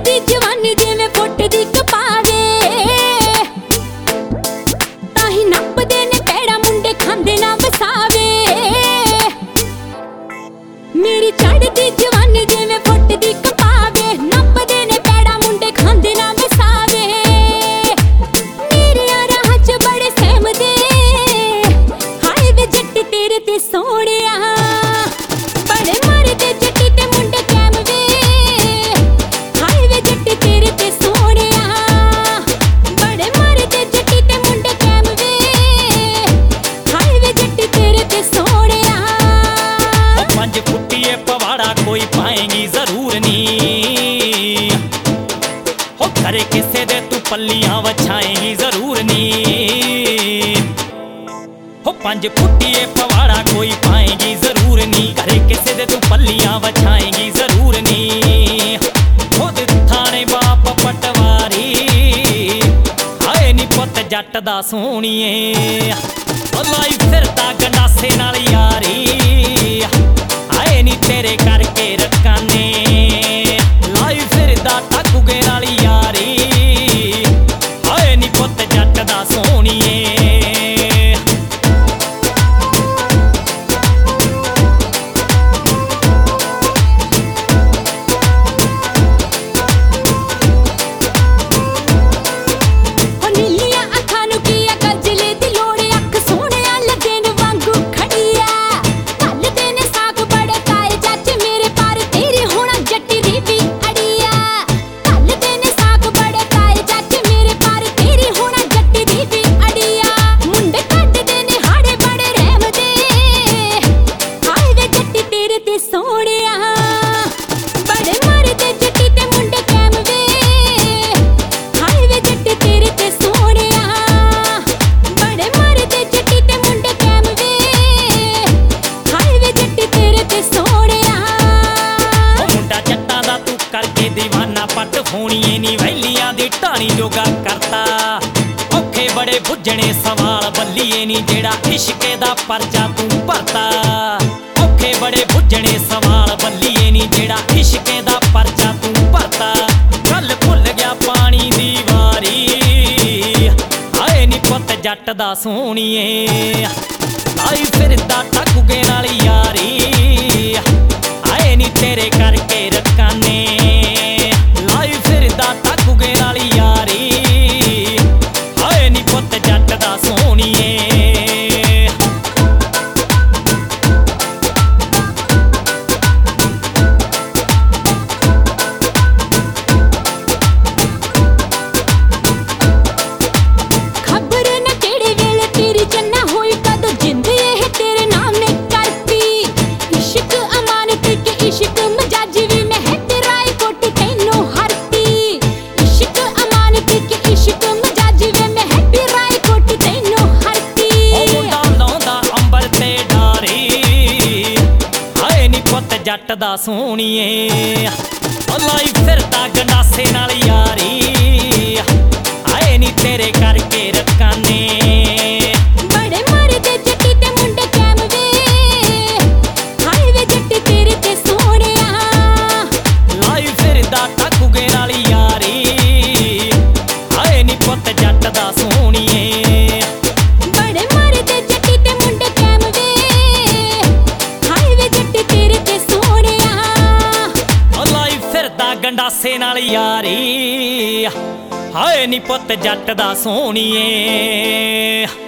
चढ़दी जवानी जिवें फुटदी कपावे ताही नपदे ने पैड़ा मुंडे खांदे ना वसावे। मेरी चढ़दी जवानी जिवें फुटदी कपावे नपदे ने पैड़ा मुंडे खांदे ना वसावे। मेरे राह च बड़े सहमदे हाय वे जट्टी तेरे ते सोहणिया बड़े मारदे जट्टी ते मुंडे कैम वे हाय वे जट्टी तेरे ते सोहणिया बड़े मारदे जट्टी ते मुंडे कैम वे हाय वे जट्टी तेरे ते सोहणिया। 5 फुटिए पवाड़ा कोई पाएंगी जरूर नी हो करे किसे दे तू पल्लियां वछाएंगी जरूर नी हो 5 फुटिए पवाड़ा कोई पाएंगी जरूर नी करे किसे दे तू पल्लियां वछाएंगी जरूर नी। खुद थाने बाप पटवारी हाए नी पुत जट दा सोहणीए लाई फिरदा गंडासे नाल यारी हाए नी तेरे करके रकाने लाई फिरदा टकुगे नाल यारी हाए नी पुत जट दा सोहणीए। पट होणीए नी वैलियां दी ढाणी जोगा करता औखे बड़े बुझणे सवाल बल्लीए नी जेड़ा इश्के दा परचा तू भरता औखे बड़े बुझणे सवाल बल्लीए नी जेड़ा इश्के दा परचा तू भरता। गल भुल गया पानी दी वारी हाए नी पुत जट दा सोहणीए आई फिरदा टकुगे नाल यारी हाए नी तेरे करके रकाने लाई फिरदा टकुगे नाल यारी हाए नी पुत जट दा सोहणीए। खबर न केड़े वेले तेरी जन्ना होई कदों जिंद एह तेरे नाम ने करती इश्क अमानत के इश्क मजाजी वी मैं है तेरा कोट तैनू हरती इश्क अमानत के इश्क मजाजी वे मैं है तेरा कोट तैनू हरती। ओ मुंडा लाउंदा अंबर ते डारी हाए नी पुत जट दा सोहणीए लाई फिरदा गंडासे नाल यारी हाए नी तेरे करके रकाने बड़े मारदे जट्टी ते मुंडे कैम वे हाय वे जट्टी तेरे ते सोहणिया लाई फिरदा टकुगे नाल यारी हाए नी पुत जट दा सोहणीए। बड़े मारदे जट्टी ते मुंडे कैम वे हाय वे जट्टी तेरे ते सोहणिया लाई फिरदा गंडासे नाल यारी हाए नी पुत जट दा सोहणीए।